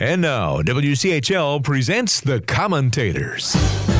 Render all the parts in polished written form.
And now, WCHL presents The Commentators.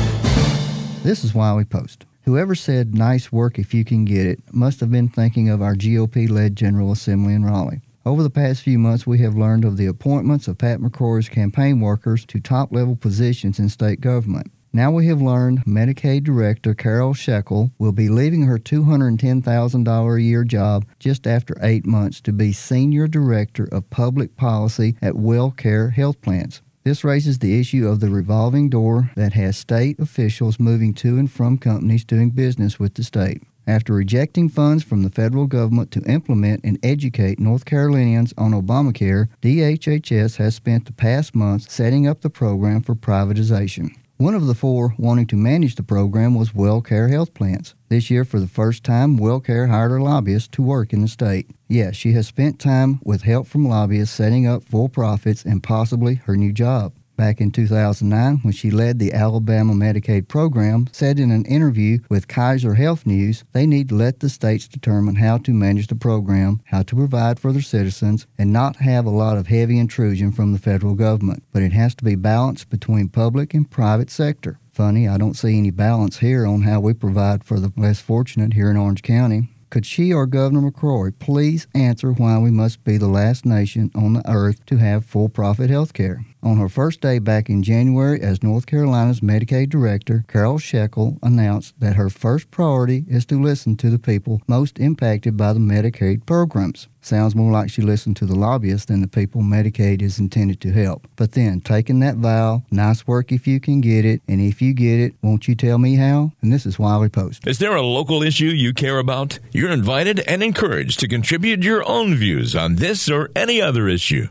This is why we post. Whoever said nice work if you can get it must have been thinking of our GOP-led General Assembly in Raleigh. Over the past few months, we have learned of the appointments of Pat McCrory's campaign workers to top-level positions in state government. Now we have learned Medicaid Director Carol Shekel will be leaving her $210,000 a year job just after 8 months to be Senior Director of Public Policy at WellCare Health Plans. This raises the issue of the revolving door that has state officials moving to and from companies doing business with the state. After rejecting funds from the federal government to implement and educate North Carolinians on Obamacare, DHHS has spent the past months setting up the program for privatization. One of the four wanting to manage the program was WellCare Health Plans. This year, for the first time, WellCare hired a lobbyist to work in the state. Yes, she has spent time with help from lobbyists setting up for-profits and possibly her new job. Back in 2009, when she led the Alabama Medicaid program, said in an interview with Kaiser Health News, they need to let the states determine how to manage the program, how to provide for their citizens, and not have a lot of heavy intrusion from the federal government. But it has to be balanced between public and private sector. Funny, I don't see any balance here on how we provide for the less fortunate here in Orange County. Could she or Governor McCrory please answer why we must be the last nation on the earth to have for-profit health care? On her first day back in January as North Carolina's Medicaid Director, Carol Shekel announced that her first priority is to listen to the people most impacted by the Medicaid programs. Sounds more like she listened to the lobbyists than the people Medicaid is intended to help. But then, taking that vow, nice work if you can get it, and if you get it, won't you tell me how? And this is why we post. Is there a local issue you care about? You're invited and encouraged to contribute your own views on this or any other issue.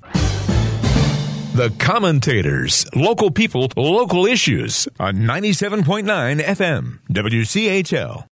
The Commentators, local people, local issues on 97.9 FM, WCHL.